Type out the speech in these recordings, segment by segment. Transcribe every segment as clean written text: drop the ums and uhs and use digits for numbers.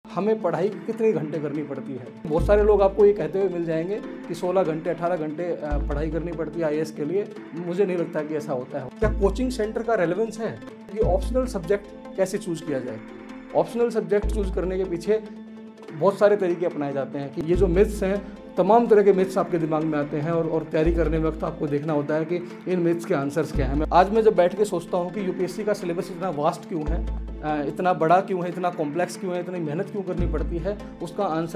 हमें पढ़ाई कितने घंटे करनी पड़ती है। बहुत सारे लोग आपको ये कहते हुए मिल जाएंगे कि 16 घंटे 18 घंटे पढ़ाई करनी पड़ती है आईएएस के लिए। मुझे नहीं लगता कि ऐसा होता है। क्या कोचिंग सेंटर का रेलेवेंस है कि ऑप्शनल सब्जेक्ट कैसे चूज किया जाए? ऑप्शनल सब्जेक्ट चूज करने के पीछे बहुत सारे तरीके अपनाए जाते हैं कि ये जो मिथ्स हैं, तमाम तरह के मिथ्स आपके दिमाग में आते हैं और तैयारी करने वक्त आपको देखना होता है कि इन मिथ्स के आंसर्स क्या हैं। आज मैं जब बैठ के सोचता हूँ कि यूपीएससी का सिलेबस इतना वास्ट क्यों है, इतना बड़ा क्यों है, इतना कॉम्प्लेक्स क्यों है, इतनी मेहनत क्यों करनी पड़ती है, उसका आंसर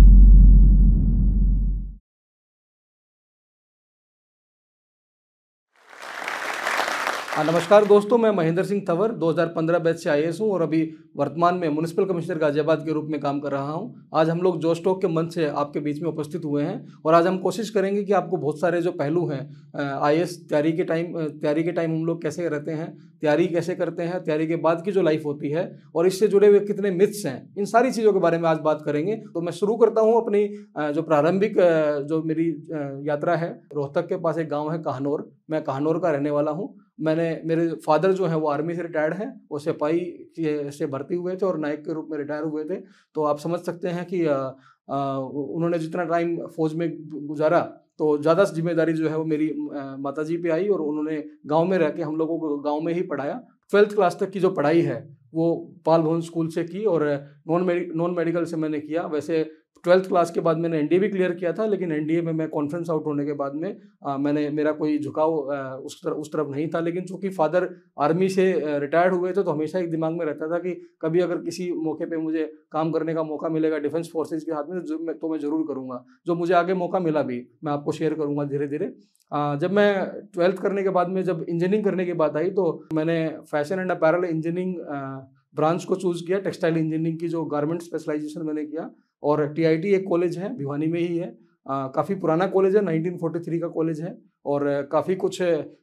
नमस्कार दोस्तों, मैं महेंद्र सिंह तंवर 2015 बैच से आईएएस हूँ और अभी वर्तमान में म्युनिसिपल कमिश्नर गाजियाबाद के रूप में काम कर रहा हूँ। आज हम लोग जोश टॉक के मंच से आपके बीच में उपस्थित हुए हैं और आज हम कोशिश करेंगे कि आपको बहुत सारे जो पहलू हैं आईएएस तैयारी के टाइम हम लोग कैसे रहते हैं, तैयारी कैसे करते हैं, तैयारी के बाद की जो लाइफ होती है और इससे जुड़े हुए कितने मिथ्स हैं, इन सारी चीज़ों के बारे में आज बात करेंगे। तो मैं शुरू करता हूँ अपनी जो प्रारंभिक जो मेरी यात्रा है। रोहतक के पास एक गाँव है काहनौर, मैं काहनौर का रहने वाला हूँ। मेरे फादर जो हैं वो आर्मी से रिटायर्ड हैं, वो सिपाही से भर्ती हुए थे और नायक के रूप में रिटायर हुए थे। तो आप समझ सकते हैं कि उन्होंने जितना टाइम फौज में गुजारा तो ज़्यादा जिम्मेदारी जो है वो मेरी माताजी पे आई और उन्होंने गांव में रह के हम लोगों को गांव में ही पढ़ाया। 12th क्लास तक की जो पढ़ाई है वो पाल भवन स्कूल से की और नॉन मेडिकल से मैंने किया। वैसे 12th क्लास के बाद मैंने एनडीए भी क्लियर किया था, लेकिन एनडीए में मैं कॉन्फ्रेंस आउट होने के बाद में मेरा कोई झुकाव उस तरफ नहीं था। लेकिन चूंकि फादर आर्मी से रिटायर्ड हुए थे तो हमेशा एक दिमाग में रहता था कि कभी अगर किसी मौके पे मुझे काम करने का मौका मिलेगा डिफेंस फोर्सेज के हाथ में तो मैं ज़रूर करूँगा। जो मुझे आगे मौका मिला भी मैं आपको शेयर करूँगा धीरे धीरे। जब मैं 12th करने के बाद में जब इंजीनियरिंग करने की बात आई तो मैंने fashion and apparel engineering branch को चूज़ किया। टेक्सटाइल इंजीनियरिंग की जो गारमेंट स्पेशलाइजेशन मैंने किया और टीआईटी एक कॉलेज है भिवानी में ही है। काफ़ी पुराना कॉलेज है, 1943 का कॉलेज है और काफ़ी कुछ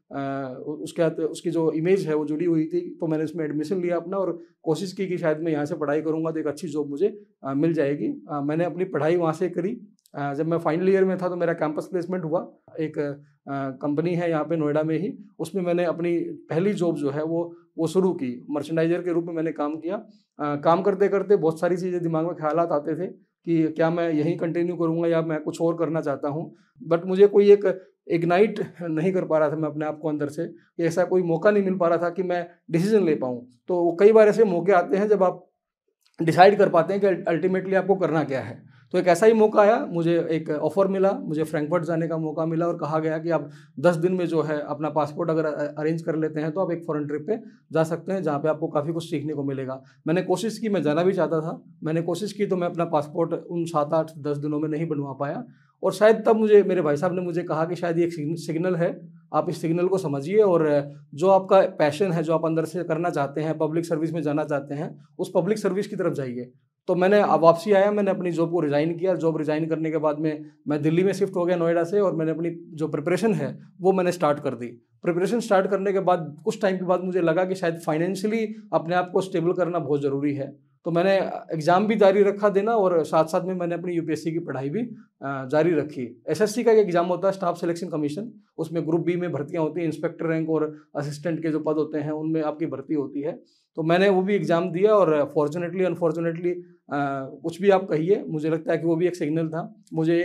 उसकी जो इमेज है वो जुड़ी हुई थी। तो मैंने इसमें एडमिशन लिया अपना और कोशिश की कि शायद मैं यहाँ से पढ़ाई करूँगा तो एक अच्छी जॉब मुझे मिल जाएगी। मैंने अपनी पढ़ाई वहाँ से करी। जब मैं फाइनल ईयर में था तो मेरा कैंपस प्लेसमेंट हुआ। एक कंपनी है यहाँ पे नोएडा में ही, उसमें मैंने अपनी पहली जॉब जो है वो शुरू की। मर्चेंडाइजर के रूप में मैंने काम किया। काम करते करते बहुत सारी चीज़ें दिमाग में ख्यालात आते थे कि क्या मैं यहीं कंटिन्यू करूँगा या मैं कुछ और करना चाहता हूँ। बट मुझे कोई एक इग्नाइट नहीं कर पा रहा था मैं अपने आप को अंदर से, ऐसा कोई मौका नहीं मिल पा रहा था कि मैं डिसीजन ले पाऊँ। तो कई बार ऐसे मौके आते हैं जब आप डिसाइड कर पाते हैं कि अल्टीमेटली आपको करना क्या है। तो एक ऐसा ही मौका आया, मुझे एक ऑफ़र मिला, मुझे फ्रैंकफर्ट जाने का मौका मिला और कहा गया कि आप 10 दिन में जो है अपना पासपोर्ट अगर अरेंज कर लेते हैं तो आप एक फॉरेन ट्रिप पे जा सकते हैं जहाँ पे आपको काफ़ी कुछ सीखने को मिलेगा। मैंने कोशिश की, मैं जाना भी चाहता था, मैंने कोशिश की तो मैं अपना पासपोर्ट उन 7-8-10 दिनों में नहीं बनवा पाया और शायद तब मेरे भाई साहब ने मुझे कहा कि शायद ये एक सिग्नल है, आप इस सिग्नल को समझिए और जो आपका पैशन है, जो आप अंदर से करना चाहते हैं, पब्लिक सर्विस में जाना चाहते हैं, उस पब्लिक सर्विस की तरफ जाइए। तो मैंने वापसी आया, मैंने अपनी जॉब को रिज़ाइन किया। जॉब रिज़ाइन करने के बाद में मैं दिल्ली में शिफ्ट हो गया नोएडा से और मैंने अपनी जो प्रिपरेशन है वो मैंने स्टार्ट कर दी। प्रिपरेशन स्टार्ट करने के बाद कुछ टाइम के बाद मुझे लगा कि शायद फाइनेंशियली अपने आप को स्टेबल करना बहुत ज़रूरी है। तो मैंने एग्ज़ाम भी जारी रखा देना और साथ साथ में मैंने अपनी यूपीएससी की पढ़ाई भी जारी रखी। एसएससी का एक एग्ज़ाम होता है, स्टाफ सिलेक्शन कमीशन, उसमें ग्रुप बी में भर्तियाँ होती हैं, इंस्पेक्टर रैंक और असिस्टेंट के जो पद होते हैं उनमें आपकी भर्ती होती है। तो मैंने वो भी एग्ज़ाम दिया और फॉर्चुनेटली अनफॉर्चुनेटली कुछ भी आप कहिए, मुझे लगता है कि वो भी एक सिग्नल था। मुझे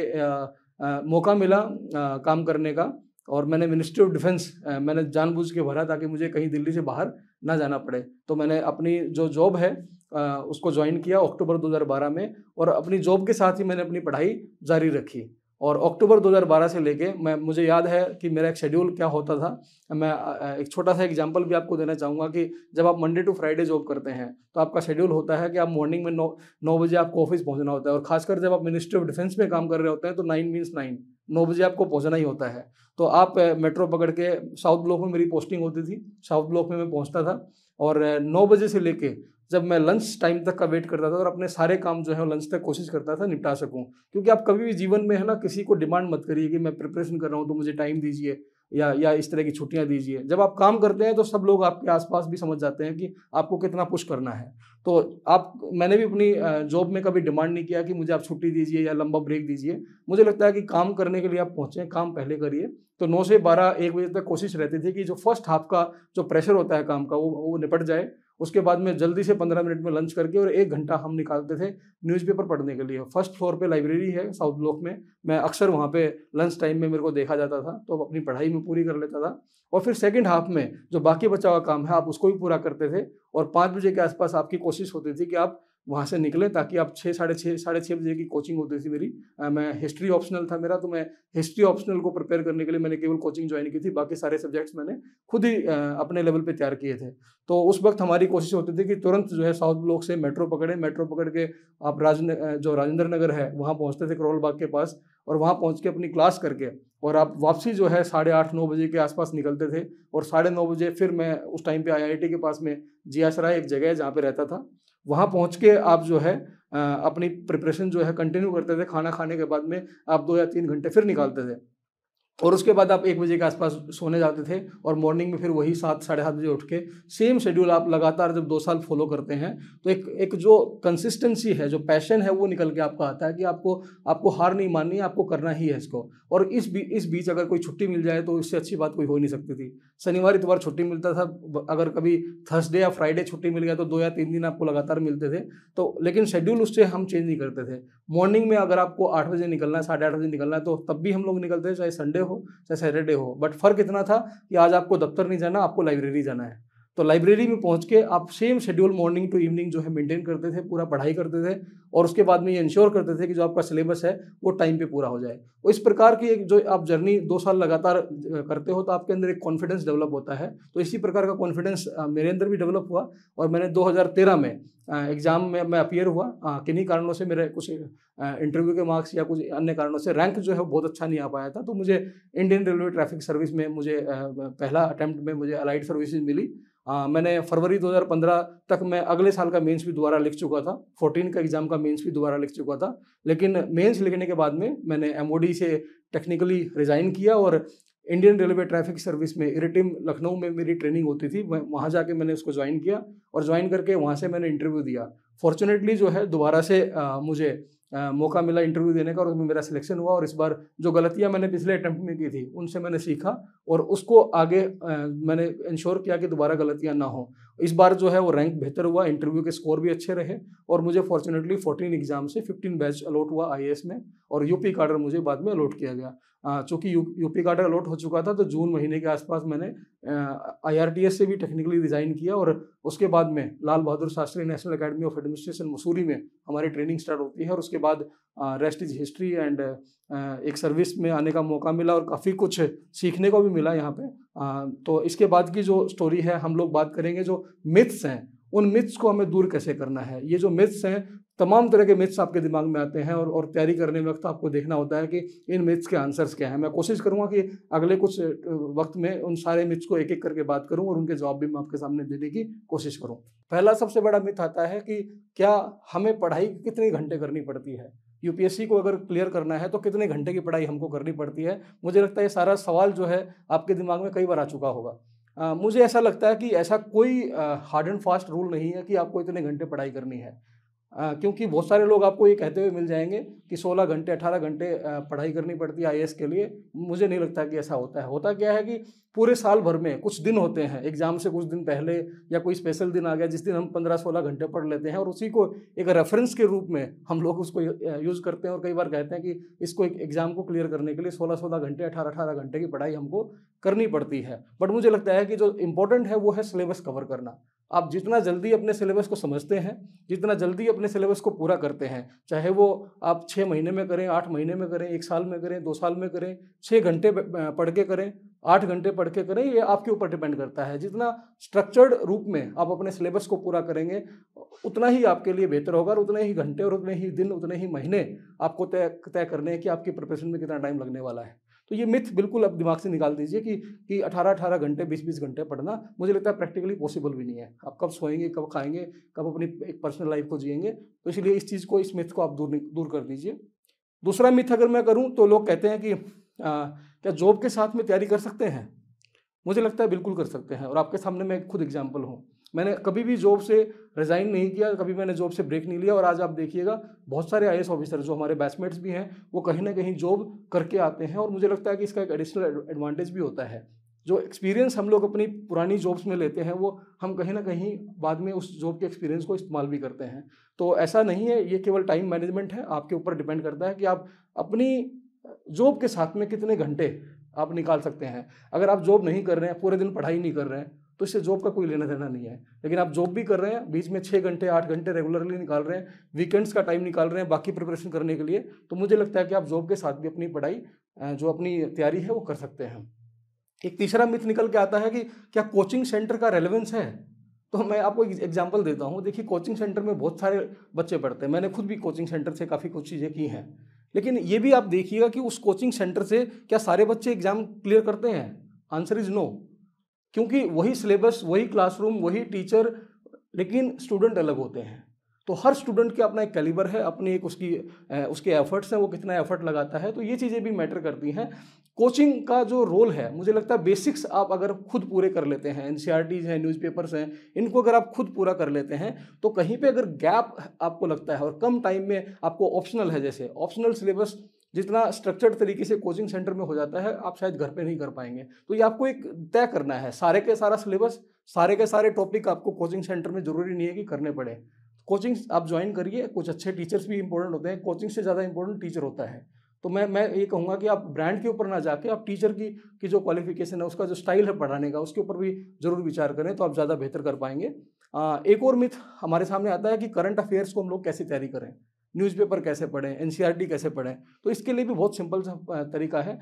मौका मिला काम करने का और मैंने मिनिस्ट्री ऑफ डिफेंस मैंने जानबूझ के भरा ताकि मुझे कहीं दिल्ली से बाहर ना जाना पड़े। तो मैंने अपनी जो जॉब है उसको ज्वाइन किया अक्टूबर 2012 में और अपनी जॉब के साथ ही मैंने अपनी पढ़ाई जारी रखी। और अक्टूबर 2012 से लेके मुझे याद है कि मेरा एक शेड्यूल क्या होता था। मैं एक छोटा सा एग्जांपल भी आपको देना चाहूँगा कि जब आप मंडे टू फ्राइडे जॉब करते हैं तो आपका शेड्यूल होता है कि आप मॉर्निंग में 9 बजे आपको ऑफिस पहुँचना होता है और खासकर जब आप मिनिस्ट्री ऑफ डिफेंस में काम कर रहे होते हैं तो 9 मीन्स 9 बजे आपको पहुँचना ही होता है। तो आप मेट्रो पकड़ के साउथ ब्लॉक में मेरी पोस्टिंग होती थी, साउथ ब्लॉक में मैं पहुँचता था और 9 बजे से लेके जब मैं लंच टाइम तक का वेट करता था और अपने सारे काम जो है लंच तक कोशिश करता था निपटा सकूं। क्योंकि आप कभी भी जीवन में है ना किसी को डिमांड मत करिए कि मैं प्रिपरेशन कर रहा हूं तो मुझे टाइम दीजिए या इस तरह की छुट्टियां दीजिए। जब आप काम करते हैं तो सब लोग आपके आसपास भी समझ जाते हैं कि आपको कितना पुश करना है। तो मैंने भी अपनी जॉब में कभी डिमांड नहीं किया कि मुझे आप छुट्टी दीजिए या लंबा ब्रेक दीजिए। मुझे लगता है कि काम करने के लिए आप पहुँचे, काम पहले करिए। तो 9 से 12 1 बजे तक कोशिश रहती थी कि जो फर्स्ट हाफ का जो प्रेशर होता है काम का वो निपट जाए उसके बाद में जल्दी से 15 मिनट में लंच करके और 1 घंटा हम निकालते थे न्यूज़पेपर पढ़ने के लिए। फर्स्ट फ्लोर पे लाइब्रेरी है साउथ ब्लॉक में, मैं अक्सर वहाँ पे लंच टाइम में मेरे को देखा जाता था, तो अपनी पढ़ाई में पूरी कर लेता था। और फिर सेकंड हाफ में जो बाकी बचा हुआ काम है आप उसको भी पूरा करते थे, और 5 बजे के आसपास आपकी कोशिश होती थी कि आप वहाँ से निकलें, ताकि आप 6 साढ़े छः बजे की कोचिंग होती थी मेरी। मैं हिस्ट्री ऑप्शनल था मेरा, तो मैं हिस्ट्री ऑप्शनल को प्रिपेयर करने के लिए मैंने केवल कोचिंग ज्वाइन की थी, बाकी सारे सब्जेक्ट्स मैंने खुद ही अपने लेवल पे तैयार किए थे। तो उस वक्त हमारी कोशिश होती थी कि तुरंत जो है साउथ ब्लॉक से मेट्रो पकड़ के आप जो राजेंद्र नगर है वहाँ पहुँचते थे करोल बाग के पास, और वहाँ पहुँच के अपनी क्लास करके और आप वापसी जो है 8:30-9 बजे के आसपास निकलते थे। और 9:30 बजे फिर मैं उस टाइम पे IIT के पास में जियासराय एक जगह है जहाँ पे रहता था, वहाँ पहुँच के आप जो है अपनी प्रिपरेशन जो है कंटिन्यू करते थे। खाना खाने के बाद में आप 2 या 3 घंटे फिर निकालते थे, और उसके बाद आप 1 बजे के आसपास सोने जाते थे, और मॉर्निंग में फिर वही 7 साढ़े 7 बजे उठ के सेम शेड्यूल आप लगातार जब 2 साल फॉलो करते हैं तो एक जो कंसिस्टेंसी है, जो पैशन है, वो निकल के आपका आता है कि आपको हार नहीं माननी है, आपको करना ही है इसको। और इस बीच अगर कोई छुट्टी मिल जाए तो इससे अच्छी बात कोई हो ही नहीं सकती थी। शनिवार इतवार छुट्टी मिलता था, अगर कभी थर्सडे या फ्राइडे छुट्टी मिल गया तो 2 या 3 दिन आपको लगातार मिलते थे। तो लेकिन शेड्यूल उससे हम चेंज नहीं करते थे। मॉर्निंग में अगर आपको 8 बजे निकलना है, 8:30 बजे निकलना है, तो तब भी हम लोग निकलते थे, चाहे संडे हो चाहे सैटरडे हो। बट फ़र्क इतना था कि आज आपको दफ्तर नहीं जाना, आपको लाइब्रेरी जाना है। तो लाइब्रेरी में पहुंच के आप same schedule morning to evening जो है मेंटेन करते थे, पूरा पढ़ाई करते थे, और उसके बाद में ये इंश्योर करते थे कि जो आपका सिलेबस है वो टाइम पे पूरा हो जाए। तो इस प्रकार की एक जो आप जर्नी 2 साल लगातार करते हो तो आपके अंदर एक कॉन्फिडेंस डेवलप होता है। तो इसी प्रकार का कॉन्फिडेंस मेरे अंदर भी डेवलप हुआ, और मैंने 2013 में एग्ज़ाम में मैं अपीयर हुआ। किन्हीं कारणों से मेरे कुछ इंटरव्यू के मार्क्स या कुछ अन्य कारणों से रैंक जो है वो बहुत अच्छा नहीं आ पाया था, तो मुझे इंडियन रेलवे ट्रैफिक सर्विस में मुझे पहला अटैम्प्ट में मुझे अलाइड सर्विसेज मिली। मैंने फरवरी 2015 तक मैं अगले साल का मेंस भी दोबारा लिख चुका था, 14 का एग्ज़ाम का मेंस भी दोबारा लिख चुका था। लेकिन मेंस लिखने के बाद में मैंने MOD से टेक्निकली रिज़ाइन किया, और इंडियन रेलवे ट्रैफिक सर्विस में इरिटिम लखनऊ में मेरी ट्रेनिंग होती थी, वहाँ जाके मैंने उसको ज्वाइन किया, और ज्वाइन करके वहाँ से मैंने इंटरव्यू दिया। फॉर्चुनेटली जो है दोबारा से मुझे मौका मिला इंटरव्यू देने का, और उसमें मेरा सिलेक्शन हुआ। और इस बार जो गलतियां मैंने पिछले अटेम्प्ट में की थी उनसे मैंने सीखा, और उसको आगे मैंने इंश्योर किया कि दोबारा गलतियां ना हो। इस बार जो है वो रैंक बेहतर हुआ, इंटरव्यू के स्कोर भी अच्छे रहे, और मुझे फॉर्चुनेटली 14 एग्जाम से 15 बैच अलॉट हुआ IAS में, और यूपी काडर मुझे बाद में अलॉट किया गया। चूँकि यूपी काडर अलॉट हो चुका था तो जून महीने के आसपास मैंने IRTS से भी टेक्निकली रिज़ाइन किया, और उसके बाद में Lal Bahadur Shastri national academy of administration Mussoorie में हमारी ट्रेनिंग स्टार्ट होती है। और उसके बाद रेस्ट इज हिस्ट्री, एंड एक सर्विस में आने का मौका मिला, और काफ़ी कुछ सीखने को भी मिला यहाँ पे। तो इसके बाद की जो स्टोरी है, हम लोग बात करेंगे जो मिथ्स हैं, उन मिथ्स को हमें दूर कैसे करना है। ये जो मिथ्स हैं, तमाम तरह के मिथ्स आपके दिमाग में आते हैं, और तैयारी करने वक्त आपको देखना होता है कि इन मिथ्स के आंसर्स क्या हैं। मैं कोशिश करूंगा कि अगले कुछ वक्त में उन सारे मिथ्स को एक एक करके बात करूं, और उनके जवाब भी मैं आपके सामने देने की कोशिश करूं। पहला सबसे बड़ा मिथ आता है कि क्या हमें पढ़ाई कितने घंटे करनी पड़ती है, UPSC को अगर क्लियर करना है तो कितने घंटे की पढ़ाई हमको करनी पड़ती है। मुझे लगता है ये सारा सवाल जो है आपके दिमाग में कई बार आ चुका होगा। मुझे ऐसा लगता है कि ऐसा कोई हार्ड एंड फास्ट रूल नहीं है कि आपको इतने घंटे पढ़ाई करनी है, क्योंकि बहुत सारे लोग आपको ये कहते हुए मिल जाएंगे कि 16 घंटे 18 घंटे पढ़ाई करनी पड़ती है IAS के लिए। मुझे नहीं लगता कि ऐसा होता है। होता क्या है कि पूरे साल भर में कुछ दिन होते हैं, एग्जाम से कुछ दिन पहले या कोई स्पेशल दिन आ गया जिस दिन हम 15-16 घंटे पढ़ लेते हैं, और उसी को एक रेफरेंस के रूप में हम लोग उसको यूज़ करते हैं, और कई बार कहते हैं कि इसको एक एग्जाम को क्लियर करने के लिए 16-16 घंटे 18-18 घंटे की पढ़ाई हमको करनी पड़ती है। बट मुझे लगता है कि जो इम्पोर्टेंट है वो है सिलेबस कवर करना। आप जितना जल्दी अपने सिलेबस को समझते हैं, जितना जल्दी अपने सिलेबस को पूरा करते हैं, चाहे वो आप 6 महीने में करें, 8 महीने में करें, 1 साल में करें, 2 साल में करें, 6 घंटे पढ़ के करें, 8 घंटे पढ़ के करें, ये आपके ऊपर डिपेंड करता है। जितना स्ट्रक्चर्ड रूप में आप अपने सिलेबस को पूरा करेंगे उतना ही आपके लिए बेहतर होगा, और उतने ही घंटे और उतने ही दिन, उतने ही महीने आपको तय करने हैं कि आपकी प्रिपरेशन में कितना टाइम लगने वाला है। तो ये मिथ बिल्कुल अब दिमाग से निकाल दीजिए कि 18-18 घंटे 20-20 घंटे पढ़ना, मुझे लगता है प्रैक्टिकली पॉसिबल भी नहीं है। आप कब सोएंगे, कब खाएंगे, कब अपनी एक पर्सनल लाइफ को जिएंगे। तो इसलिए इस चीज़ को, इस मिथ को आप दूर कर दीजिए। दूसरा मिथ अगर मैं करूं तो लोग कहते हैं कि क्या जॉब के साथ में तैयारी कर सकते हैं। मुझे लगता है बिल्कुल कर सकते हैं, और आपके सामने मैं खुद एग्जाम्पल हूँ। मैंने कभी भी जॉब से रिज़ाइन नहीं किया, कभी मैंने जॉब से ब्रेक नहीं लिया, और आज आप देखिएगा बहुत सारे IAS ऑफिसर जो हमारे बैचमेट्स भी हैं वो कहीं ना कहीं जॉब करके आते हैं, और मुझे लगता है कि इसका एक एडिशनल एडवांटेज भी होता है। जो एक्सपीरियंस हम लोग अपनी पुरानी जॉब्स में लेते हैं वो हम कहीं ना कहीं बाद में उस जॉब के एक्सपीरियंस को इस्तेमाल भी करते हैं। तो ऐसा नहीं है, ये केवल टाइम मैनेजमेंट है, आपके ऊपर डिपेंड करता है कि आप अपनी जॉब के साथ में कितने घंटे आप निकाल सकते हैं। अगर आप जॉब नहीं कर रहे हैं, पूरे दिन पढ़ाई नहीं कर रहे हैं, तो इससे जॉब का कोई लेना देना नहीं है। लेकिन आप जॉब भी कर रहे हैं, बीच में 6 घंटे 8 घंटे रेगुलरली निकाल रहे हैं, वीकेंड्स का टाइम निकाल रहे हैं बाकी प्रिपरेशन करने के लिए, तो मुझे लगता है कि आप जॉब के साथ भी अपनी पढ़ाई जो अपनी तैयारी है वो कर सकते हैं। एक तीसरा मिथ निकल के आता है कि क्या कोचिंग सेंटर का रेलेवेंस है। तो मैं आपको एक एग्जांपल देता हूँ। देखिए, कोचिंग सेंटर में बहुत सारे बच्चे पढ़ते हैं, मैंने खुद भी कोचिंग सेंटर से काफ़ी कुछ चीज़ें की हैं, लेकिन ये भी आप देखिएगा कि उस कोचिंग सेंटर से क्या सारे बच्चे एग्जाम क्लियर करते हैं? Answer is no. क्योंकि वही सिलेबस, वही क्लासरूम, वही टीचर, लेकिन स्टूडेंट अलग होते हैं। तो हर स्टूडेंट का अपना एक कैलिबर है, अपनी एक उसके एफर्ट्स हैं, वो कितना एफर्ट लगाता है, तो ये चीज़ें भी मैटर करती हैं। कोचिंग का जो रोल है, मुझे लगता है बेसिक्स आप अगर खुद पूरे कर लेते हैं, एनसीईआरटीज हैं, न्यूज़पेपर्स हैं, इनको अगर आप खुद पूरा कर लेते हैं, तो कहीं पे अगर गैप आपको लगता है और कम टाइम में आपको ऑप्शनल है, जैसे ऑप्शनल सिलेबस जितना स्ट्रक्चर्ड तरीके से कोचिंग सेंटर में हो जाता है, आप शायद घर पे नहीं कर पाएंगे। तो ये आपको एक तय करना है, सारे के सारा सिलेबस, सारे के सारे टॉपिक आपको कोचिंग सेंटर में जरूरी नहीं है कि करने पड़े। कोचिंग आप ज्वाइन करिए, कुछ अच्छे टीचर्स भी इंपॉर्टेंट होते हैं, कोचिंग से ज़्यादा इंपॉर्टेंट टीचर होता है। तो मैं ये कहूँगा कि आप ब्रांड के ऊपर ना जाके आप टीचर की जो क्वालिफिकेशन है, उसका जो स्टाइल है पढ़ाने का, उसके ऊपर भी जरूर विचार करें, तो आप ज़्यादा बेहतर कर पाएंगे। एक और मिथ हमारे सामने आता है कि करंट अफेयर्स को हम लोग कैसे तैयारी करें, न्यूज़पेपर कैसे पढ़ें, एनसीईआरटी कैसे पढ़ें। तो इसके लिए भी बहुत सिंपल सा तरीका है।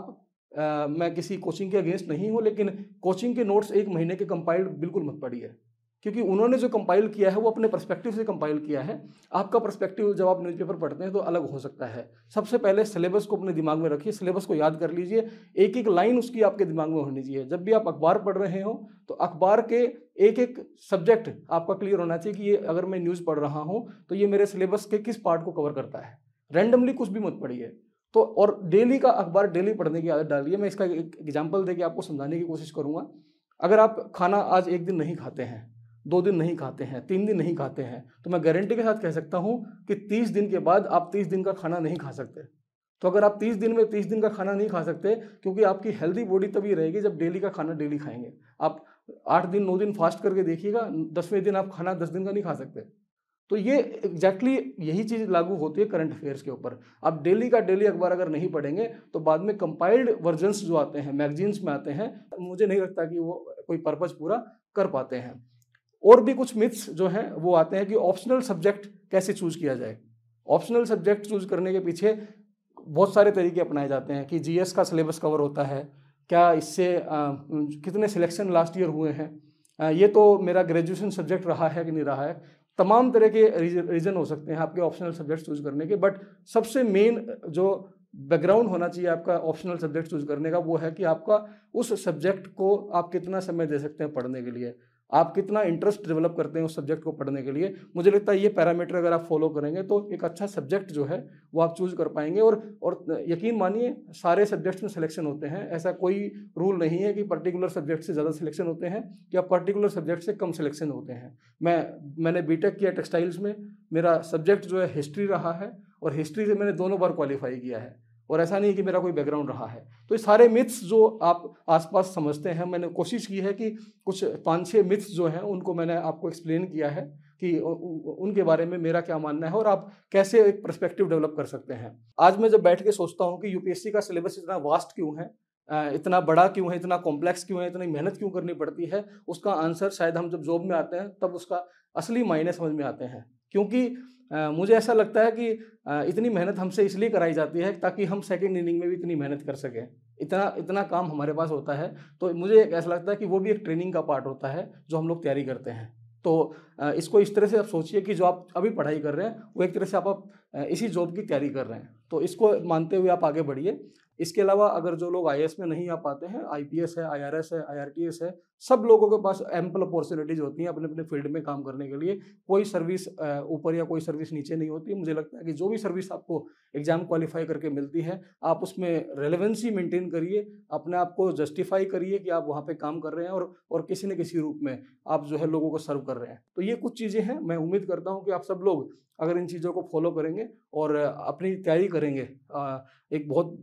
मैं किसी कोचिंग के अगेंस्ट नहीं हूँ, लेकिन कोचिंग के नोट्स 1 महीने के कंपाइल्ड बिल्कुल मत पढ़िए, क्योंकि उन्होंने जो कंपाइल किया है वो अपने पर्सपेक्टिव से कंपाइल किया है। आपका पर्सपेक्टिव जब आप न्यूज़पेपर पढ़ते हैं तो अलग हो सकता है। सबसे पहले सिलेबस को अपने दिमाग में रखिए, सिलेबस को याद कर लीजिए, एक एक लाइन उसकी आपके दिमाग में होनी चाहिए। जब भी आप अखबार पढ़ रहे हो तो अखबार के एक एक सब्जेक्ट आपका क्लियर होना चाहिए कि ये अगर मैं न्यूज़ पढ़ रहा हूँ तो ये मेरे सिलेबस के किस पार्ट को कवर करता है। रैंडमली कुछ भी मत पढ़िए। तो और डेली का अखबार डेली पढ़ने की आदत डालिए। मैं इसका एक एग्जाम्पल देके आपको समझाने की कोशिश करूँगा। अगर आप खाना आज 1 दिन नहीं खाते हैं, 2 दिन नहीं खाते हैं, 3 दिन नहीं खाते हैं, तो मैं गारंटी के साथ कह सकता हूं कि 30 दिन के बाद आप 30 दिन का खाना नहीं खा सकते। तो अगर आप 30 दिन में 30 दिन का खाना नहीं खा सकते, क्योंकि आपकी हेल्दी बॉडी तभी रहेगी जब डेली का खाना डेली खाएंगे। आप 8 दिन 9 दिन फास्ट करके देखिएगा, 10वें दिन आप खाना 10 दिन का नहीं खा सकते। तो ये एग्जैक्टली यही चीज़ लागू होती है करंट अफेयर्स के ऊपर। आप डेली का डेली अखबार अगर नहीं पढ़ेंगे तो बाद में कंपाइल्ड वर्जन्स जो आते हैं, मैगजीन्स में आते हैं, मुझे नहीं लगता कि वो कोई पर्पज पूरा कर पाते हैं। और भी कुछ मिथ्स जो हैं वो आते हैं कि ऑप्शनल सब्जेक्ट कैसे चूज किया जाए। ऑप्शनल सब्जेक्ट चूज करने के पीछे बहुत सारे तरीके अपनाए जाते हैं कि जीएस का सिलेबस कवर होता है क्या, इससे कितने सिलेक्शन लास्ट ईयर हुए हैं, ये तो मेरा ग्रेजुएशन सब्जेक्ट रहा है कि नहीं रहा है। तमाम तरह के रीज़न हो सकते हैं आपके ऑप्शनल सब्जेक्ट चूज करने के, बट सबसे मेन जो बैकग्राउंड होना चाहिए आपका ऑप्शनल सब्जेक्ट चूज करने का वो है कि आपका उस सब्जेक्ट को आप कितना समय दे सकते हैं पढ़ने के लिए, आप कितना इंटरेस्ट डेवलप करते हैं उस सब्जेक्ट को पढ़ने के लिए। मुझे लगता है ये पैरामीटर अगर आप फॉलो करेंगे तो एक अच्छा सब्जेक्ट जो है वो आप चूज कर पाएंगे। और यकीन मानिए सारे सब्जेक्ट्स में सिलेक्शन होते हैं, ऐसा कोई रूल नहीं है कि पर्टिकुलर सब्जेक्ट से ज़्यादा सिलेक्शन होते हैं या पर्टिकुलर सब्जेक्ट से कम सिलेक्शन होते हैं। मैंने बीटेक किया टेक्सटाइल्स में, मेरा सब्जेक्ट जो है हिस्ट्री रहा है और हिस्ट्री से मैंने दोनों बार क्वालिफाई किया है, और ऐसा नहीं है कि मेरा कोई बैकग्राउंड रहा है। तो ये सारे मिथ्स जो आप आसपास समझते हैं, मैंने कोशिश की है कि कुछ 5-6 मिथ्स जो हैं उनको मैंने आपको एक्सप्लेन किया है कि उनके बारे में मेरा क्या मानना है और आप कैसे एक पर्सपेक्टिव डेवलप कर सकते हैं। आज मैं जब बैठ के सोचता हूँ कि यूपीएससी का सिलेबस इतना वास्ट क्यों है, इतना बड़ा क्यों है, इतना कॉम्प्लेक्स क्यों है, इतनी मेहनत क्यों करनी पड़ती है, उसका आंसर शायद हम जब जॉब में आते हैं तब उसका असली मायने समझ में आते हैं। क्योंकि मुझे ऐसा लगता है कि इतनी मेहनत हमसे इसलिए कराई जाती है ताकि हम सेकंड इनिंग में भी इतनी मेहनत कर सकें। इतना काम हमारे पास होता है, तो मुझे ऐसा लगता है कि वो भी एक ट्रेनिंग का पार्ट होता है जो हम लोग तैयारी करते हैं। तो इसको इस तरह से आप सोचिए कि जो आप अभी पढ़ाई कर रहे हैं वो एक तरह से आप इसी जॉब की तैयारी कर रहे हैं, तो इसको मानते हुए आप आगे बढ़िए। इसके अलावा अगर जो लोग आईएएस में नहीं आ पाते हैं, आईपीएस है, आईआरएस है, आईआरटीएस है, सब लोगों के पास एम्पल अपॉर्चुनिटीज होती हैं अपने अपने फील्ड में काम करने के लिए। कोई सर्विस ऊपर या कोई सर्विस नीचे नहीं होती। मुझे लगता है कि जो भी सर्विस आपको एग्जाम क्वालिफाई करके मिलती है, आप उसमें रेलेवेंसी मेंटेन करिए, अपने आप को जस्टिफाई करिए कि आप वहाँ पे काम कर रहे हैं और किसी न किसी रूप में आप जो है लोगों को सर्व कर रहे हैं। तो ये कुछ चीज़ें हैं, मैं उम्मीद करता हूँ कि आप सब लोग अगर इन चीज़ों को फॉलो करेंगे और अपनी तैयारी करेंगे एक बहुत बैलेंस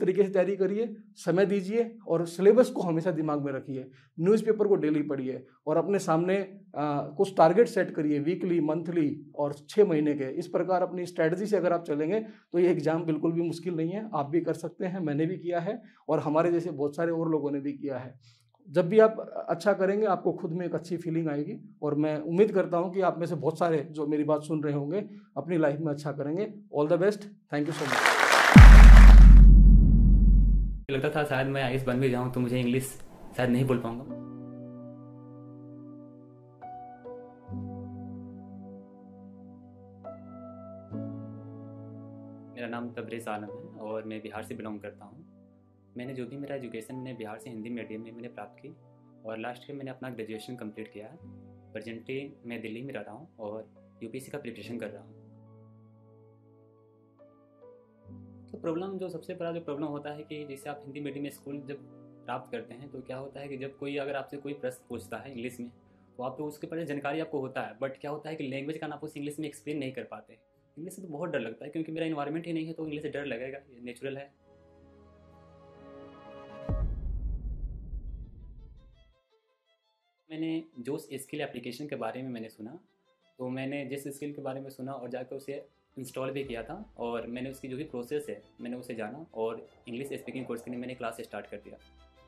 तरीके से तैयारी करिए, समय दीजिए और सिलेबस को हमेशा दिमाग में रखिए। न्यूज़पेपर को डेली पढ़िए और अपने सामने कुछ टारगेट सेट करिए, वीकली, मंथली और 6 महीने के। इस प्रकार अपनी स्ट्रैटेजी से अगर आप चलेंगे तो ये एग्ज़ाम बिल्कुल भी मुश्किल नहीं है, आप भी कर सकते हैं। मैंने भी किया है और हमारे जैसे बहुत सारे और लोगों ने भी किया है। जब भी आप अच्छा करेंगे आपको खुद में एक अच्छी फीलिंग आएगी और मैं उम्मीद करता हूं कि आप में से बहुत सारे जो मेरी बात सुन रहे होंगे अपनी लाइफ में अच्छा करेंगे। All the best, thank you so much. लगता था शायद मैं आईएएस बन भी जाऊं तो मुझे इंग्लिश शायद नहीं बोल पाऊंगा। मेरा नाम तबरेज़ आलम है और मैं बिहार से बिलोंग करता हूं। मैंने जो भी मेरा एजुकेशन मैंने बिहार से हिंदी मीडियम में मैंने प्राप्त की और लास्ट ईयर मैंने अपना ग्रेजुएशन कंप्लीट किया है। प्रेजेंटली मैं दिल्ली में रह रहा हूँ और यूपीएससी का प्रिपरेशन कर रहा हूँ। तो प्रॉब्लम जो सबसे बड़ा जो प्रॉब्लम होता है कि जैसे आप हिंदी मीडियम स्कूल जब प्राप्त करते हैं तो क्या होता है कि जब कोई अगर आपसे कोई प्रश्न पूछता है इंग्लिश में तो आप तो उसके बारे में जानकारी आपको होता है, बट क्या होता है कि लैंग्वेज का आप उस इंग्लिश में एक्सप्लेन नहीं कर पाते। इंग्लिश से तो बहुत डर लगता है क्योंकि मेरा इन्वायरमेंट ही नहीं है तो इंग्लिश से डर लगेगा, ये नेचुरल है। मैंने जोश स्किल एप्लीकेशन के बारे में मैंने सुना, तो मैंने जिस स्किल के बारे में सुना और जाकर उसे इंस्टॉल भी किया था और मैंने उसकी जो भी प्रोसेस है मैंने उसे जाना और इंग्लिश स्पीकिंग कोर्स के लिए मैंने क्लास स्टार्ट कर दिया।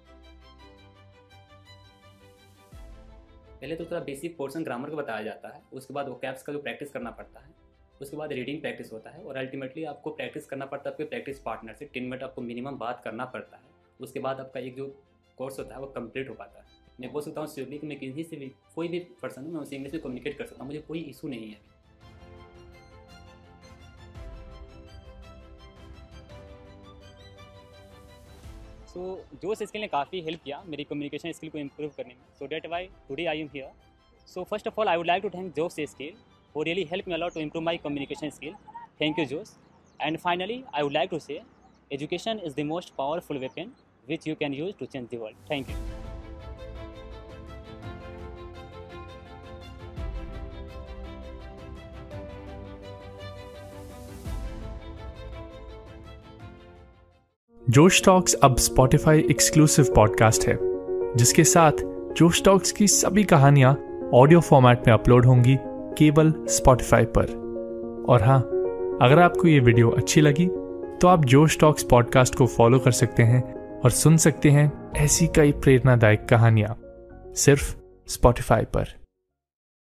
पहले तो थोड़ा बेसिक पोर्शन ग्रामर का बताया जाता है, उसके बाद वोकैब्स का जो प्रैक्टिस करना पड़ता है, उसके बाद रीडिंग प्रैक्टिस होता है और अल्टीमेटली आपको प्रैक्टिस करना पड़ता है आपके प्रैक्टिस पार्टनर से। 10 मिनट आपको मिनिमम बात करना पड़ता है, उसके बाद आपका एक जो कोर्स होता है वो कंप्लीट हो पाता है। मैं बोल सकता हूँ श्योरली कि मैं किसी से भी कोई भी पर्सन मैं उसे इंग्लिश में कम्युनिकेट कर सकता हूँ, मुझे कोई इशू नहीं है। सो जोश स्किल ने काफ़ी हेल्प किया मेरी कम्युनिकेशन स्किल को इम्प्रूव करने में। So that why today I am here. So first of all I would like to thank Josh skill who really helped me a lot to improve my communication skill. Thank you, Josh. And finally, I would like to say, education is the most powerful weapon which you can use to change the world. Thank you. Josh talks अब Spotify exclusive podcast है, जिसके साथ जोश talks की सभी कहानियां audio format में upload होंगी केवल स्पॉटिफाई पर। और हाँ, अगर आपको ये वीडियो अच्छी लगी तो आप जोश टॉक्स पॉडकास्ट को फॉलो कर सकते हैं और सुन सकते हैं ऐसी कई प्रेरणादायक कहानियां सिर्फ स्पॉटिफाई पर।